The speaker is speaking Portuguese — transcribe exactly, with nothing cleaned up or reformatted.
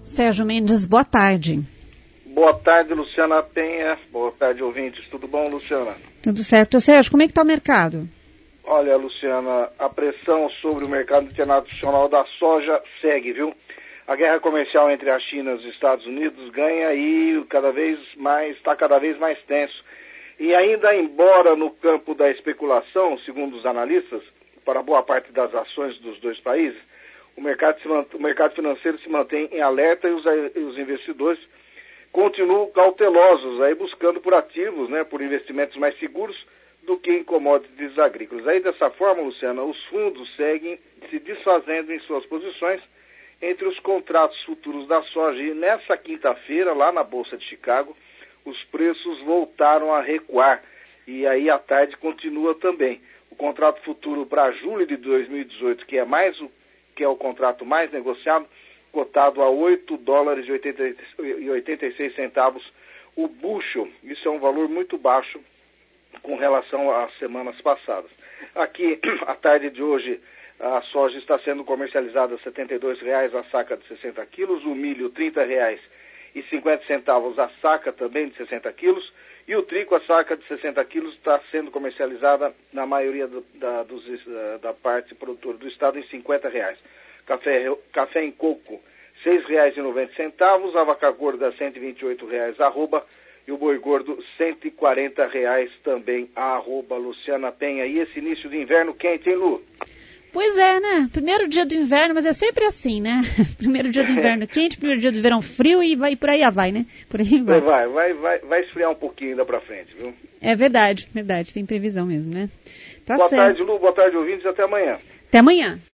Sérgio Mendes, boa tarde. Boa tarde, Luciana Penha. Boa tarde, ouvintes. Tudo bom, Luciana? Tudo certo. Sérgio, como é que está o mercado? Olha, Luciana, a pressão sobre o mercado internacional da soja segue, viu? A guerra comercial entre a China e os Estados Unidos ganha e cada vez mais, está cada vez mais tenso. E ainda, embora no campo da especulação, segundo os analistas, para boa parte das ações dos dois países, o mercado, se mant... o mercado financeiro se mantém em alerta e os, e os investidores continuam cautelosos, aí buscando por ativos, né, por investimentos mais seguros do que em commodities agrícolas. Aí, dessa forma, Luciana, os fundos seguem se desfazendo em suas posições entre os contratos futuros da soja. E nessa quinta-feira, lá na Bolsa de Chicago, os preços voltaram a recuar. E aí, à tarde, continua também. O contrato futuro para julho de dois mil e dezoito, que é, mais o, que é o contrato mais negociado, cotado a oito dólares e oitenta e seis centavos o bushel. Isso é um valor muito baixo com relação às semanas passadas. Aqui, à tarde de hoje, a soja está sendo comercializada a setenta e dois reais a saca de sessenta quilos, o milho trinta reais e cinquenta centavos a saca também de sessenta quilos, e o trigo a saca de sessenta quilos está sendo comercializada na maioria do, da, dos, da parte produtora do estado em cinquenta reais. Café, café em coco, seis reais e noventa centavos, a vaca gorda cento e vinte e oito reais arroba, e o boi gordo cento e quarenta reais também arroba. Luciana Penha. E esse início de inverno quente, hein, Lu? Pois é, né? Primeiro dia do inverno, mas é sempre assim, né? Primeiro dia do inverno quente, primeiro dia do verão frio e vai por aí vai, né? Por aí vai. Vai, vai, vai, vai esfriar um pouquinho ainda pra frente, viu? É verdade, verdade, tem previsão mesmo, né? Tá Boa certo. tarde, Lu, boa tarde, ouvintes, até amanhã. Até amanhã.